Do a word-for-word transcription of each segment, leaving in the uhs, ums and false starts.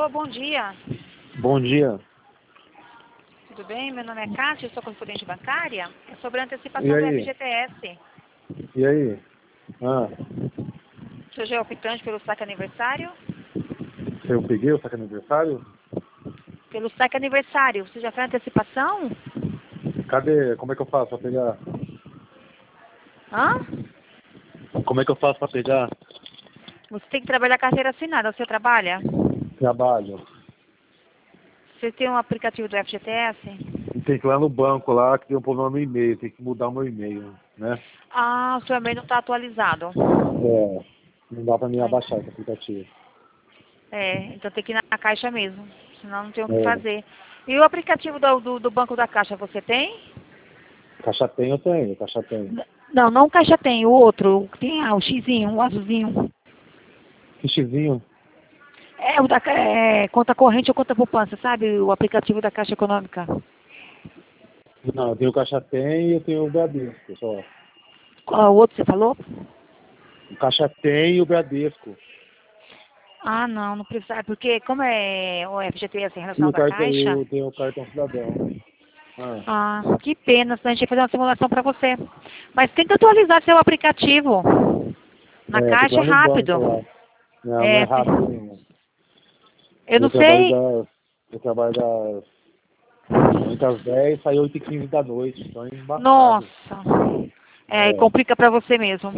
Alô, bom dia. Bom dia. Tudo bem? Meu nome é Cátia, eu sou correspondente bancária. É sobre a antecipação E do aí? F G T S. E aí? Ah, O senhor já é optante pelo saque aniversário? se eu peguei o saque aniversário? Pelo saque aniversário, você já fez a antecipação? Cadê? Como é que eu faço pra pegar? Hã? Como é que eu faço pra pegar? Você tem que trabalhar carteira assinada. Você trabalha? Trabalho. Você tem um aplicativo do F G T S? E tem que ir lá no banco lá, que tem um problema no e-mail, tem que mudar o meu e-mail, né? Ah, o seu e-mail não está atualizado. É, não dá pra mim Ai. abaixar esse aplicativo. É, então tem que ir na caixa mesmo. Senão não tem o que É, fazer. E o aplicativo do, do, do Banco da Caixa, você tem? caixa tem, eu tenho, caixa tem. N- Não, não o Caixa tem, o outro. O que tem ah, o xizinho, o azulzinho. Que xizinho? É, o da ca- é, conta corrente ou conta poupança, sabe? O aplicativo da Caixa Econômica. Não, eu tenho o caixa tem e eu tenho o Bradesco, só. Qual o outro você falou? O caixa tem e o Bradesco. Ah, não, não precisa. É porque como é o F G T S em E relação o da cartão, Caixa, eu tenho o cartão cidadão. Ah, ah, que pena, senão a gente ia fazer uma simulação para você. Mas tem que atualizar seu aplicativo. Na é, tem que ir Caixa é lá no banco rápido. lá. Não, não é É, rápido se- nenhum. eu não Eu trabalho sei. das. Eu trabalho das oito às dez, sai oito e quinze da noite, então é embaçado. Nossa. É, É, complica para você mesmo.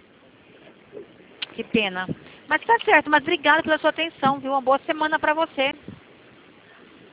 Que pena. Mas tá certo, mas obrigada pela sua atenção, viu? Uma boa semana para você.